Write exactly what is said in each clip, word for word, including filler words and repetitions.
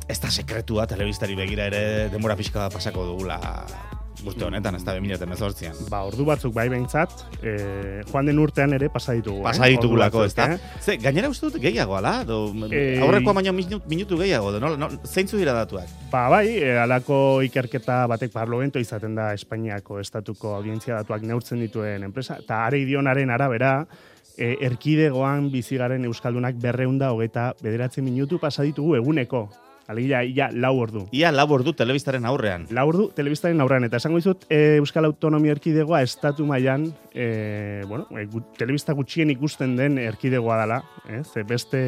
ez da sekretua telebistari begira ere denbora pixka pasako dugula urte honetan, ez da bi mila hemezortzian. Ba, ordu batzuk bai behintzat, e, joan den urtean ere pasa ditugu. Pasa ditugulako, ez da? Eh? Ze, gainera uste dut gehiago, ala? Do, e... Aurrekoa baino minutu, minutu gehiago, do, no, no, zeintzu dira datuak? Ba, bai, e, alako ikerketa batek parlamento izaten da Espainiako estatuko audientzia datuak neurtzen dituen enpresa, eta are idionaren arabera, e, erkidegoan bizigaren euskaldunak berreunda hogeta bederatzi minutu pasa ditugu eguneko. Alegia, ia lau ordu. Ia lau ordu telebistaren aurrean. Lau ordu telebistaren aurrean. Eta esango dizut, e, Euskal Autonomia Erkidegoa estatu mailan, e, bueno, e, gu, telebista gutxien ikusten den erkidegoa dela. Eh? Ze beste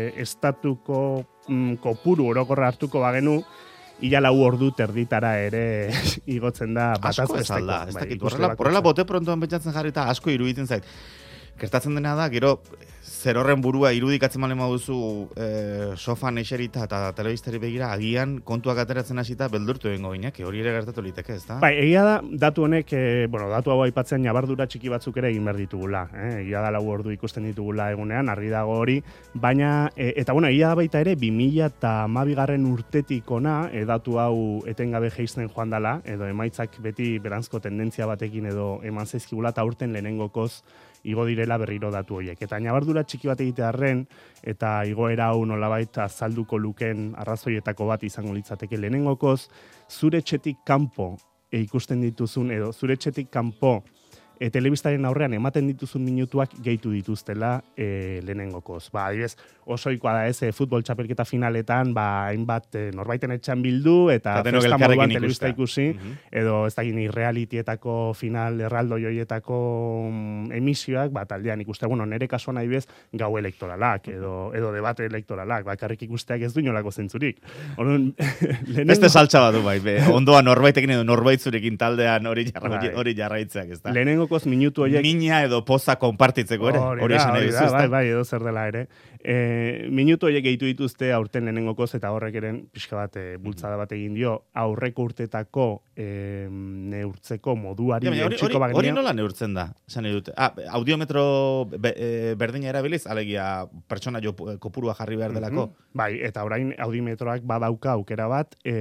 estatuko mm, kopuru orokorra hartuko bagenu, ia lau ordu terditara ere igotzen da bataz besteko. Asko ez alda. Ez dakit, horrela bote prontoan pentsatzen jarrita asko iruditzen zait. Gertatzen dena da, gero, zer horren burua irudikatzen malen baduzu e, sofan eserita eta telebistari begira, agian kontuak ateratzen hasita beldurtu egingo ginak, hori ere gertatu liteke, ez da? Bai, egia da, datu honek, e, bueno, datu hau aipatzean ñabardura txiki batzuk ere egin behar ditugula. Eh? Egia da lau ordu ikusten ditugula egunean, argi dago hori, baina, e, eta bueno, egia da baita ere, bi mila hamabigarren urtetik ona, e, datu hau etengabe jeisten joan dela, edo emaitzak beti berantzko tendentzia batekin edo eman zaizkigula, eta urten lehenengokoz igo direla berriro datu horiek. Eta ñabardura txiki bat egitearren, eta igoera hau nolabait azalduko luken arrazoietako bat izango litzateke lehenengokoz, zure etxetik kanpo e, ikusten dituzun, edo zure etxetik kanpo e, telebistaren aurrean ematen dituzun minutuak gehitu dituztela e, lehenengokoz. Ba, adibidez, osoikoa da ez, e, futbol txapelketa finaletan, ba, hainbat e, norbaiten etxan bildu, eta festa moduan telebista ikusi, uh-huh. edo ez da gini realityetako final erraldo joietako um, emisioak, ba, taldean ikuste, bueno, nere kasuan adibidez, gau elektoralak, edo, edo debate elektoralak, bakarrik ikusteak ez du inolako zentzurik. Orduan, lehenengo... Beste saltza badu bai, be, ondoa norbaitekin edo norbaitzurekin taldean hori jarra, hori jarraitzeak, ez da? Lehenengokoz minutu horiek... Mina edo poza konpartitzeko ere, hori esan nahi duzu, bai, bai, edo zer dela ere. E, minutu horiek gehitu dituzte aurten lehenengokoz eta horrek eren pixka bat e, bultzada bat egin dio aurreko urtetako e, neurtzeko moduari ja, hori, hori, hori nola neurtzen da? Esan dut. Ah, audiometro be, e, berdina erabiliz, alegia pertsona jo kopurua jarri behar delako. Mm-hmm. Bai, eta orain audiometroak badauka aukera bat e,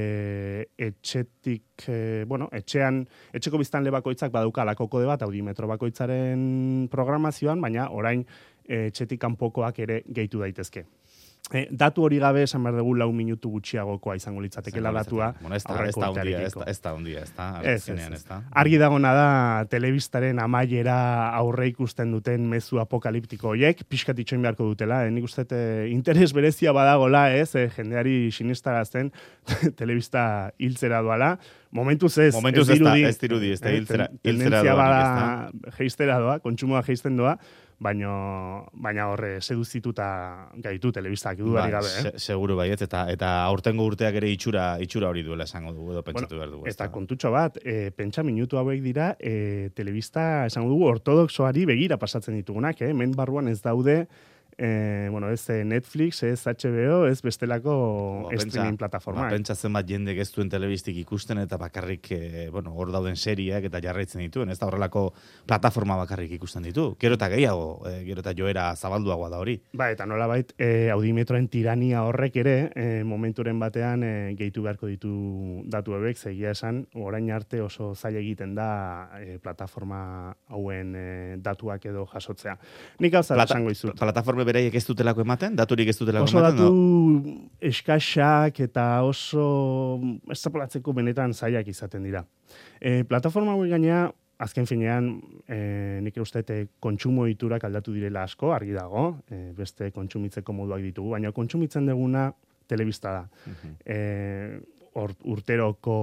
etxetik, e, bueno, etxean, etxeko biztanle bakoitzak badauka lako kode bat audiometro bakoitzaren programazioan, baina orain etxetik kanpokoak ere gehitu daitezke. E, datu hori gabe esan behar dugu lau minutu gutxiagokoa izango litzatekela datua. Bueno, ez da ondia, ez da ondia, ez da. Ez, ez, ez. Argi dagona da telebistaren amaiera aurre ikusten duten mezu apokaliptiko horiek, pixkat itxoin beharko dutela, eh? Nik uste interes berezia badagola, ez, eh? Jendeari sinestarazten telebista hiltzera doala. Momentuz ez, Momentuz ez dirudi, ez dirudi, ez da hiltzera doa. Tendentzia bada geistera doa, kontsumoa geisten doa, baina baina horre seduzituta gaitu telebistak dudarik gabe, eh? Se, seguru baiet, eta eta aurtengo urteak ere itxura itxura hori duela esango dugu edo pentsatu bueno, behar dugu. Eta kontutxo bat, e, pentsa minutu hauek dira, e, telebista esango dugu ortodoxoari begira pasatzen ditugunak, eh? Hemen barruan ez daude Eh, bueno, ez Netflix, ez H B O, ez bestelako ba, streaming plataforma. Ba, pentsa zenbat jende ez duen telebistik ikusten eta bakarrik, eh, bueno, hor dauden seriak eta jarraitzen dituen, ez da horrelako plataforma bakarrik ikusten ditu. Gero eta gehiago, eh, gero eta joera zabalduagoa da hori. Ba, eta nolabait, eh, audimetroen tirania horrek ere, eh, momenturen batean eh, gehitu beharko ditu datu ebek, zegia esan, orain arte oso zaila egiten da eh, plataforma hauen eh, datuak edo jasotzea. Nik hau zara esango izut. Plataforma beraiek ez dutelako ematen? Daturik ez dutelako oso ematen? Oso datu eskaxak eta oso estapolatzeko benetan zailak izaten dira. E, plataforma hori gainea, azken finean, e, nik uste kontsumo iturak aldatu direla asko, argi dago, e, beste kontsumitzeko moduak ditugu, baina kontsumitzen duguna telebista da. Uh-huh. E, Or, urteroko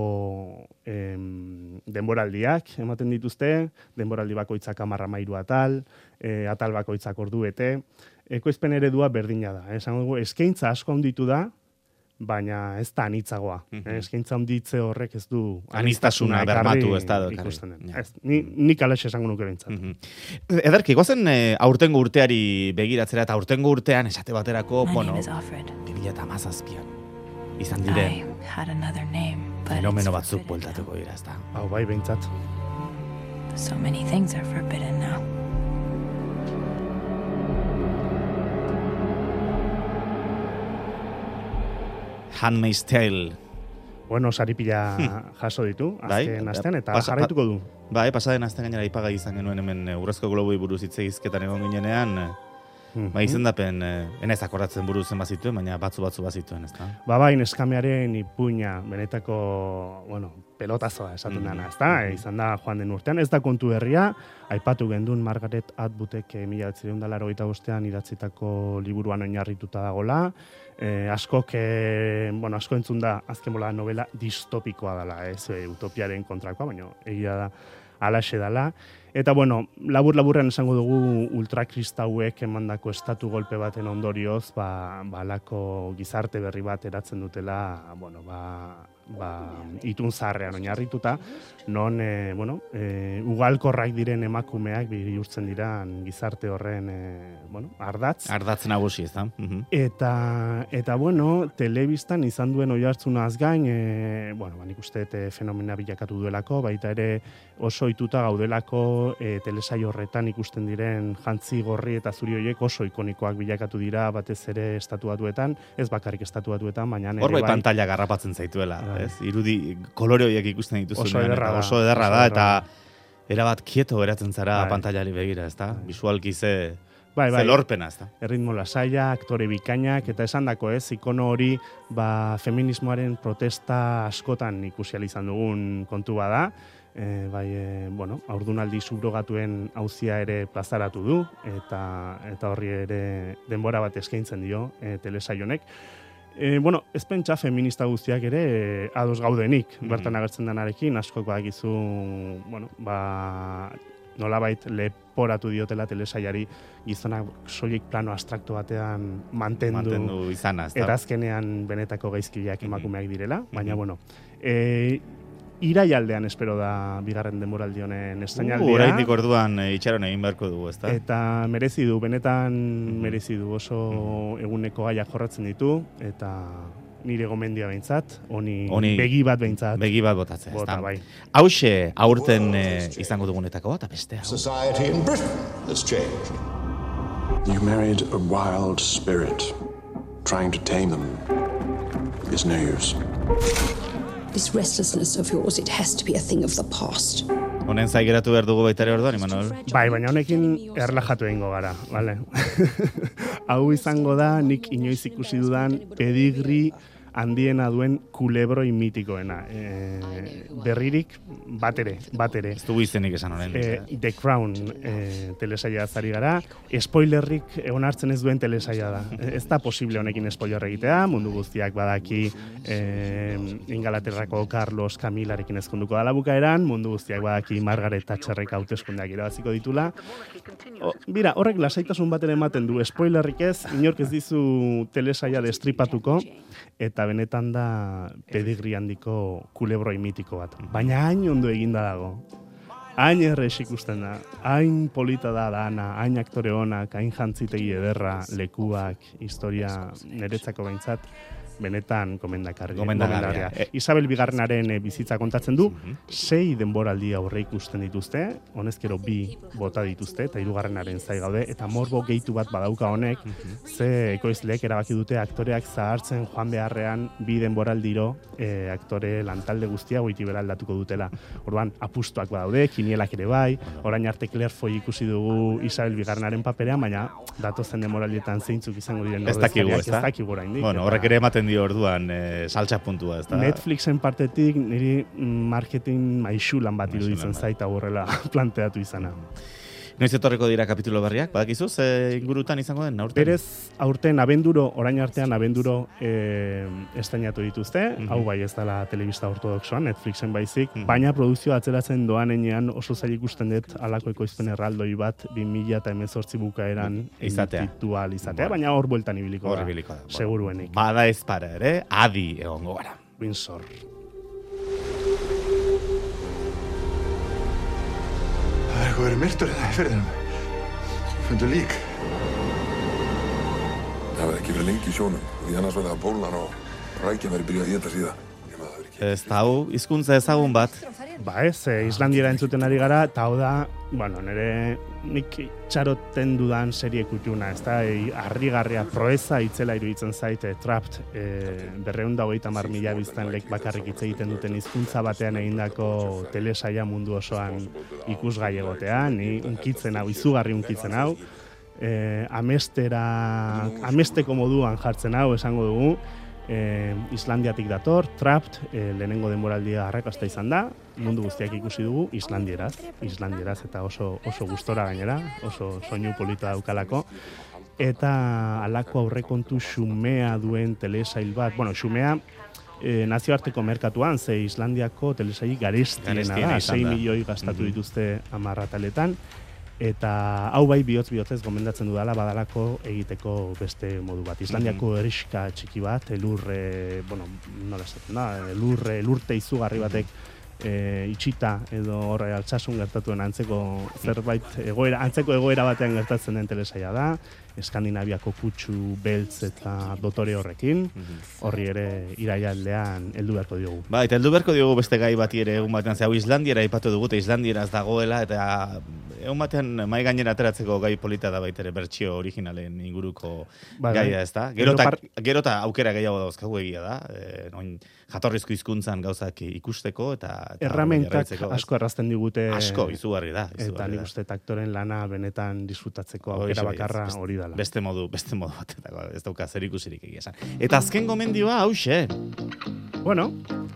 em, denboraldiak ematen dituzte, denboraldi bakoitzak hamar hamairu atal, e, atal bakoitzak ordu bete, ekoizpen eredua berdina da. Esan dugu, eskaintza asko handitu da, baina ez da anitzagoa. Mm-hmm. Eskaintza handitze horrek ez du anistasuna bermatu ez da ikusten den. Ez, ni, nik alaxe esango nuke bintzat. Mm-hmm. Ederki, gozen eh, aurtengo urteari begiratzera eta aurtengo urtean esate baterako, bueno, bi mila hamazazpian. Izan dire, fenomeno batzuk bueltatuko dira, ez da. Hau bai, behintzat. So many things are forbidden now. Handmaid's Tale. Bueno, saripila jaso ditu, azken Bai, astean, eta pasa- jarraituko du. Bai, pasaden astean gainera aipagai izan genuen hemen eh, Urrezko Globoi buruz hitz egizketan egon ginenean, eh, Mhm. ba izendapen, eh, enez akordatzen buruz zen bazituen, baina batzu batzu bazituen, ezta? Ba bai, neskamearen ipuina, benetako, bueno, pelotazoa esaten Mhm. dana, ezta? E, izan da joan den urtean, ez da kontu berria, aipatu gendun Margaret Atwoodik eh, mila bederatziehun eta laurogeita bostean idatzitako liburuan oinarrituta dagola, eh, askok, eh, bueno, asko entzun da, azken bola novela distopikoa dela, ez eh, utopiaren kontrakoa, baina egia da alaxe dela. Eta bueno, labur-laburrean esango dugu ultrakristauek emandako estatu golpe baten ondorioz, ba, ba halako gizarte berri bat eratzen dutela, bueno, ba, ba itun zaharrean oinarrituta, non e, bueno, e, ugalkorrak diren emakumeak bihurtzen dira gizarte horren e, bueno, ardatz. Ardatz nagusi, ezta? Mhm. Eta, eta bueno, telebistan izan duen oihartzunaz gain, e, bueno, ba, nik uste dut fenomena bilakatu duelako, baita ere oso ohituta gaudelako e, telesai horretan ikusten diren jantzi gorri eta zuri horiek oso ikonikoak bilakatu dira batez ere estatu batuetan, ez bakarrik estatu batuetan, baina ere Hor bai bai. pantalla garrapatzen zaituela, Bai. ez? Irudi kolore horiek ikusten dituzunean, Oso ederra eta da, oso ederra oso da, ederra eta erabat kieto geratzen zara Bai. pantailari begira, ezta? Visualki ze, Bai, ze bai. lorpena, ezta? Erritmo lasaia, aktore bikainak, eta esandako ez, ikono hori ba, feminismoaren protesta askotan ikusi ahal izan dugun kontu bada, e, bai, e, bueno, haurdunaldi subrogatuen auzia ere plazaratu du, eta eta horri ere denbora bat eskaintzen dio e, telesail honek. E, bueno, ez pentsa feminista guztiak ere e, ados gaudenik, Mhm. bertan agertzen denarekin, askok badakizu, bueno, ba, nolabait leporatu diotela telesailari gizonak soilik plano abstrakto batean mantendu, Mantendu izana, ezta? eta azkenean benetako gaizkileak Mhm. emakumeak direla, baina Mhm. bueno, e, iraialdean espero da bigarren denboraldi honen Uh, estrainaldia. oraindik orduan e, itxaron egin beharko dugu, ezta? Eta merezi du, benetan Mhm. merezi du, oso eguneko gaiak jorratzen ditu, eta nire gomendia behintzat, honi, Honi begi bat behintzat, Begi bat botatzea, bota ezta? bai. Hauxe, aurten eh, izango dugunetako bat, beste hau. Society in Britain has changed. You married a wild spirit. Trying to tame them is no use. This restlessness of yours, it has to be a thing of the past. Honen zaigeratu behar dugu baita ere orduan, Imanol? Bai, baina honekin erlajatu egingo gara, vale? Hau izango da, nik inoiz ikusi dudan pedigri handiena duen kulebroi mitikoena. E, berririk, bat ere, bat ere. Ez dugu izenik esan honen. E, The Crown e, telesaia zari gara, spoilerrik egon hartzen ez duen telesaia da. E, ez da posible honekin spoiler egitea, mundu guztiak badaki e, Ingalaterrako Carlos Camilarekin ezkonduko dala bukaeran, mundu guztiak badaki Margaret Thatcherrek hauteskundeak irabaziko ditula. O, bira, horrek lasaitasun bat ere ematen du, spoilerrik ez, inork ez dizu telesaia destripatuko, eta benetan da pedigri handiko kulebroi mitiko bat. Baina hain ondo eginda dago. Hain errez ikusten da, hain polita da dana, hain aktore onak, hain jantzitegi ederra, lekuak, historia niretzako behintzat, benetan gomendakarri. Gomendagarria. gomendagarria. Isabel Bigarrenaren eh, bizitza kontatzen du, sei denboraldi aurre ikusten dituzte, honezkero bi bota dituzte, eta hirugarrenaren zai gaude, eta morbo gehitu bat badauka honek, ze ekoizleek erabaki dute aktoreak zahartzen joan beharrean bi denboraldiro eh, aktore lantalde guztia goitibera aldatuko dutela. Orduan, apustuak badaude, kinielak ere bai, orain arte Claire Foy ikusi dugu Isabel Bigarrenaren paperean, baina datozen denboraldietan zeintzuk izango diren Ez dakigu, ordezkariak, ezta? ez dakigu oraindik. Bueno, eta- horrek ere ematen dio orduan e, saltsa puntua, ezta? Netflixen partetik niri mm, marketing maixulan bat Maixulan iruditzen bat. zaita horrela planteatu izana. Noiz etorreko dira kapitulo berriak, badakizu, ze ingurutan izango den aurten? Berez, aurten abenduro, orain artean abenduro e, estainatu dituzte, Mhm. hau bai ez dela telebista ortodoxoan, Netflixen baizik, Mhm. baina produzioa atzeratzen doanean oso zail ikusten dut alako ekoizpen erraldoi bat bi mila hemezortzi bukaeran Izatea. emititu ahal izatea, Bueno. baina hor bueltan ibiliko Hor da, ibiliko da. seguruenik. Bada ez para ere, adi egongo gara. Windsor. Það er eitthvað verið myrtur hérna í firðinum. Fundu lík. Það hafði ekki verið lengi í sjónum, því annars verði það bólan og rækja verið byrjað að éta síðan. Ég maður það verið ekki. Ez da hau, hizkuntza ezagun bat. Ba ez, e, Islandiera entzuten ari gara, eta hau da, bueno, nire nik txaroten dudan serie kutxuna, ez da, e, harrigarria proeza itzela iruditzen zaite, Trapped, e, berreun da hogeita mar mila biztanlek bakarrik hitz egiten duten hizkuntza batean egindako telesaia mundu osoan ikusgai egotean, ni unkitzen hau, izugarri unkitzen hau, e, amestera, amesteko moduan jartzen hau, esango dugu, E, Islandiatik dator, Trapped, e, lehenengo denboraldia arrakasta izan da, mundu guztiak ikusi dugu, Islandieraz, Islandieraz eta oso, oso gustora gainera, oso soinu polita daukalako, eta halako aurrekontu xumea duen telesail bat, bueno, xumea e, nazioarteko merkatuan, ze Islandiako telesail garestiena da, sei milioi gastatu mm-hmm. dituzte amarrataletan, eta hau bai bihotz-bihotzez gomendatzen dudala badalako egiteko beste modu bat. Islandiako mm-hmm. eriska txiki bat, elurre, bueno, nola esaten da, elurre, elurte izugarri batek e, itxita edo horre altsasun gertatuen antzeko zerbait egoera, antzeko egoera batean gertatzen den telesaia da, Eskandinaviako kutsu, beltz eta dotore horrekin, horri ere iraialdean heldu beharko diogu. Ba, eta heldu beharko diogu beste gai bati ere egun batean, ze hau Islandiera aipatu dugu, eta Islandieraz dagoela, eta egun batean mai gainera ateratzeko gai polita da baitere bertsio originalen inguruko ba, gaia, ez da? Gero eta aukera gehiago dauzkagu egia da, e, noin, jatorrizko hizkuntzan gauzak ikusteko, eta... eta erramentak asko errazten digute... Asko, izugarri da. Izugarri eta nik uste aktoren lana benetan disfrutatzeko aukera bakarra hori da. Beste modu, beste modu bat, ez dauka zer ikusirik egia esan. Eta azken gomendioa, hauxe. Bueno.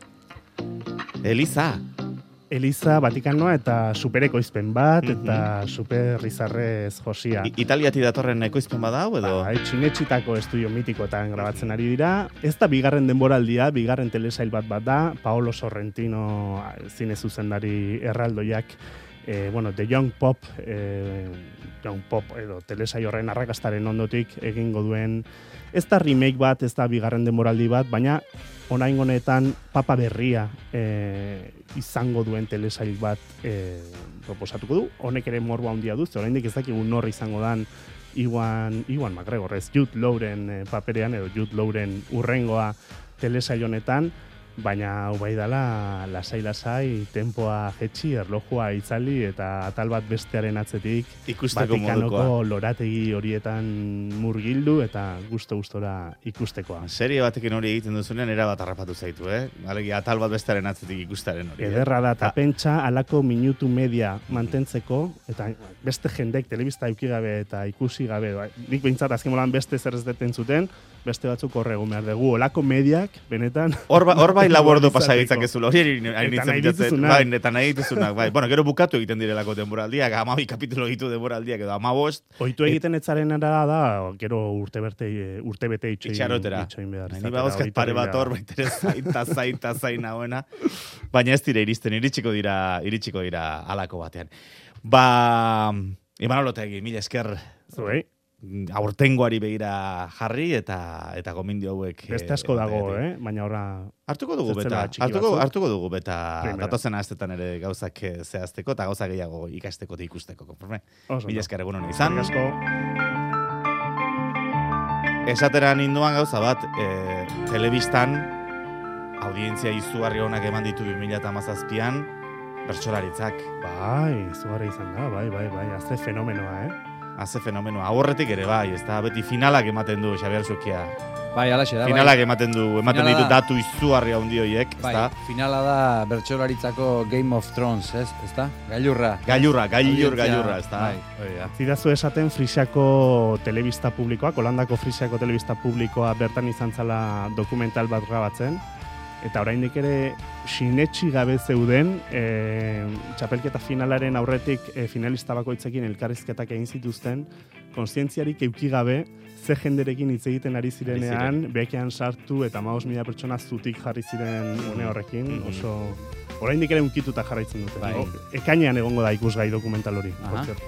Eliza. Eliza Vatikanoa eta superekoizpen bat, mm-hmm. eta superrizarrez josia. Italiati datorren ekoizpen bat hau, edo? Ba, txinetxitako estudio mitikoetan grabatzen ari dira. Ez da bigarren denboraldia, bigarren telesail bat bat da, Paolo Sorrentino zine zuzendari erraldoiak, e, bueno, The Young Pop, e, Young Pop edo telesail horren arrakastaren ondotik egingo duen, ez da remake bat, ez da bigarren denboraldi bat, baina orain honetan papa berria e, izango duen telesail bat e, proposatuko du. Honek ere morbo handia du, oraindik ez dakigu nor izango dan Iwan, Iwan McGregor, ez Jude Lawren e, paperean edo Jude Lawren urrengoa telesail honetan, baina hau bai dela lasai-lasai, tempoa jetxi, erlojua itzali eta atal bat bestearen atzetik ikusteko Vatikanoko modukoa. Lorategi horietan murgildu eta gusto-gustora ikustekoa. Serie batekin hori egiten duzunean era bat harrapatu zaitu, eh? Alegi atal bat bestearen atzetik ikustaren hori. Ederra da, eta pentsa alako minutu media mantentzeko, eta beste jendek telebista eukigabe eta ikusi gabe, nik behintzat azken molan beste zer ez deten zuten, beste batzuk horregu behar dugu, olako mediak, benetan... Hor bai labordu pasagitzak ezula, hori hainitzen bai, eta nahi dituzunak, bai. Bueno, gero bukatu egiten direlako denboraldiak, amabi kapitulo gitu denboraldiak, edo amabost. Oitu egiten etzaren ara da, gero urte berte, urte bete itxoin, itxarotera. itxoin behar. Ni bagozkat pare bat hor, baitere zaita, zaita, zaina hoena. Baina ez dira iristen, iritsiko dira, iritsiko dira alako batean. Ba, Imanolotegi, mila esker. Zuei. Aurtengoari begira jarri eta eta gomendio hauek beste asko dago, eh, baina horra hartuko dugu beta, hartuko hartuko dugu beta datozen astetan ere gauzak zehazteko eta gauza gehiago ikasteko eta ikusteko, konforme. Mila esker egun hona izan. Asko. Esateran induan gauza bat, e, telebistan audientzia izugarri onak eman ditu bi mila hamazazpian bertsolaritzak. Bai, izugarri izan da, bai, bai, bai, azte fenomenoa, eh? Haze fenomenoa. Aborretik ere bai, ez da beti finalak ematen du Xabier Zukia. Bai, alaxe da. Finalak bai. ematen du, ematen ditu datu izugarri handi horiek, bai, ezta? Finala da bertsolaritzako Game of Thrones, ez? Ezta? Gailurra. Gailurra, gailur, gailurra, ezta? Bai, ja. Zidazu esaten Frisiako telebista publikoak, Holandako Frisiako telebista publikoa bertan izan zala dokumental bat grabatzen. Eta oraindik ere sinetxi gabe zeuden, e, txapelketa finalaren aurretik e, finalista bakoitzekin elkarrizketak egin zituzten, kontzientziarik euki gabe, ze jenderekin hitz egiten ari zirenean, bekean sartu eta hamabost mila pertsona zutik jarri ziren une horrekin, mm-hmm. oso oraindik ere unkituta jarraitzen dute. Bai. O, ekainean egongo da ikusgai dokumental hori.